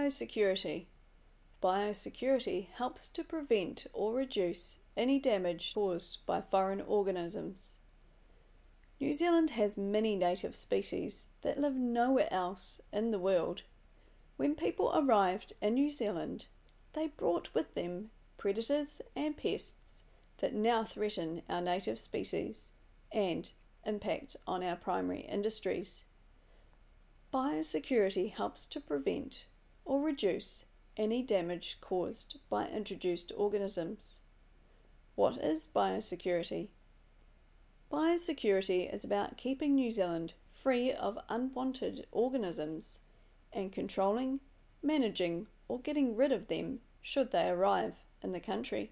Biosecurity. Biosecurity helps to prevent or reduce any damage caused by foreign organisms. New Zealand has many native species that live nowhere else in the world. When people arrived in New Zealand, they brought with them predators and pests that now threaten our native species and impact on our primary industries. Biosecurity helps to prevent or reduce any damage caused by introduced organisms. What is biosecurity? Biosecurity is about keeping New Zealand free of unwanted organisms and controlling, managing, or getting rid of them should they arrive in the country.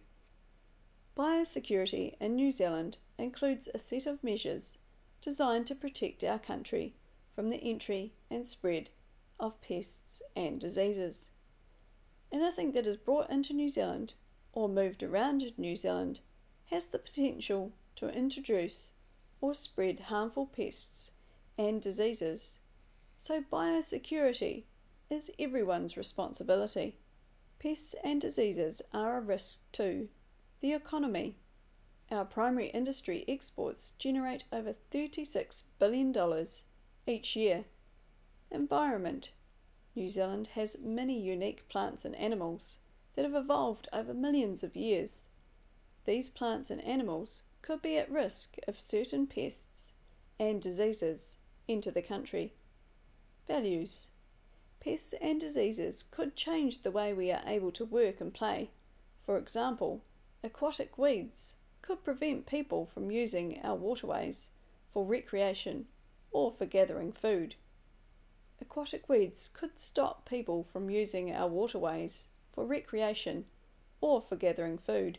Biosecurity in New Zealand includes a set of measures designed to protect our country from the entry and spread of pests and diseases. Anything that is brought into New Zealand or moved around New Zealand has the potential to introduce or spread harmful pests and diseases. So biosecurity is everyone's responsibility. Pests and diseases are a risk to the economy. Our primary industry exports generate over $36 billion each year. Environment. New Zealand has many unique plants and animals that have evolved over millions of years. These plants and animals could be at risk if certain pests and diseases enter the country. Values. Pests and diseases could change the way we are able to work and play. For example, aquatic weeds could prevent people from using our waterways for recreation or for gathering food. Aquatic weeds could stop people from using our waterways for recreation or for gathering food.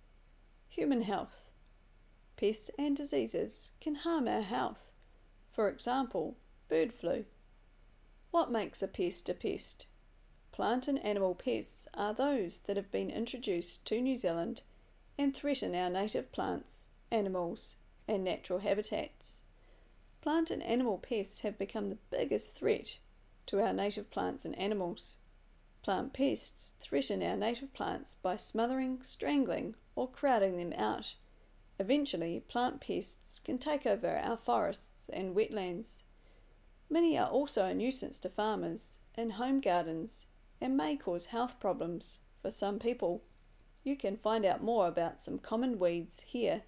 Human health. Pests and diseases can harm our health. For example, bird flu. What makes a pest a pest? Plant and animal pests are those that have been introduced to New Zealand and threaten our native plants, animals, and natural habitats. Plant and animal pests have become the biggest threat to our native plants and animals. Plant pests threaten our native plants by smothering, strangling, or crowding them out. Eventually, plant pests can take over our forests and wetlands. Many are also a nuisance to farmers in home gardens and may cause health problems for some people. You can find out more about some common weeds here.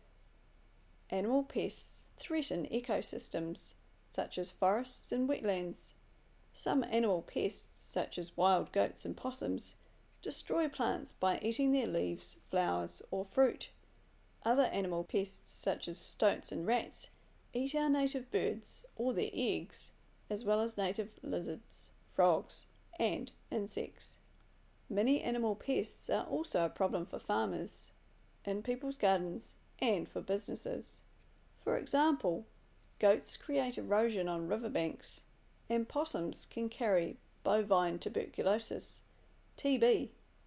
Animal pests threaten ecosystems, such as forests and wetlands. Some animal pests, such as wild goats and possums, destroy plants by eating their leaves, flowers, or fruit. Other animal pests, such as stoats and rats, eat our native birds or their eggs, as well as native lizards, frogs, and insects. Many animal pests are also a problem for farmers, in people's gardens, and for businesses. For example, goats create erosion on riverbanks, and possums can carry bovine tuberculosis, TB.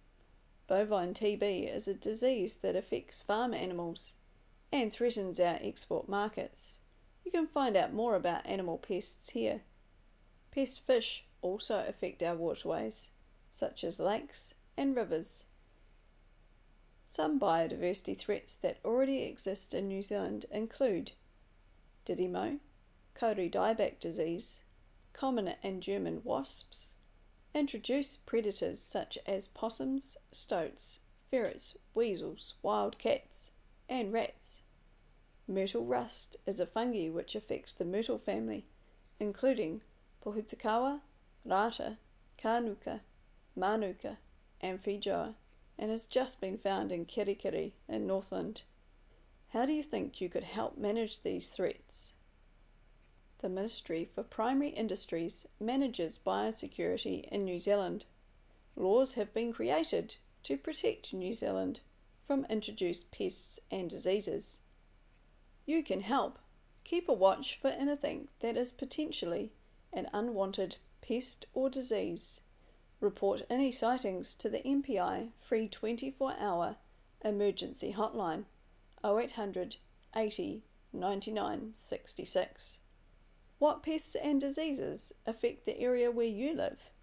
Bovine TB is a disease that affects farm animals and threatens our export markets. You can find out more about animal pests here. Pest fish also affect our waterways, such as lakes and rivers. Some biodiversity threats that already exist in New Zealand include Didymo, Kauri dieback disease, common and German wasps, introduced predators such as possums, stoats, ferrets, weasels, wild cats, and rats. Myrtle rust is a fungi which affects the myrtle family, including Pohutukawa, Rata, Kānuka, Manuka, and Fijoa, and has just been found in Kirikiri in Northland. How do you think you could help manage these threats? The Ministry for Primary Industries manages biosecurity in New Zealand. Laws have been created to protect New Zealand from introduced pests and diseases. You can help. Keep a watch for anything that is potentially an unwanted pest or disease. Report any sightings to the MPI free 24-hour emergency hotline 0800 80 99 66. What pests and diseases affect the area where you live?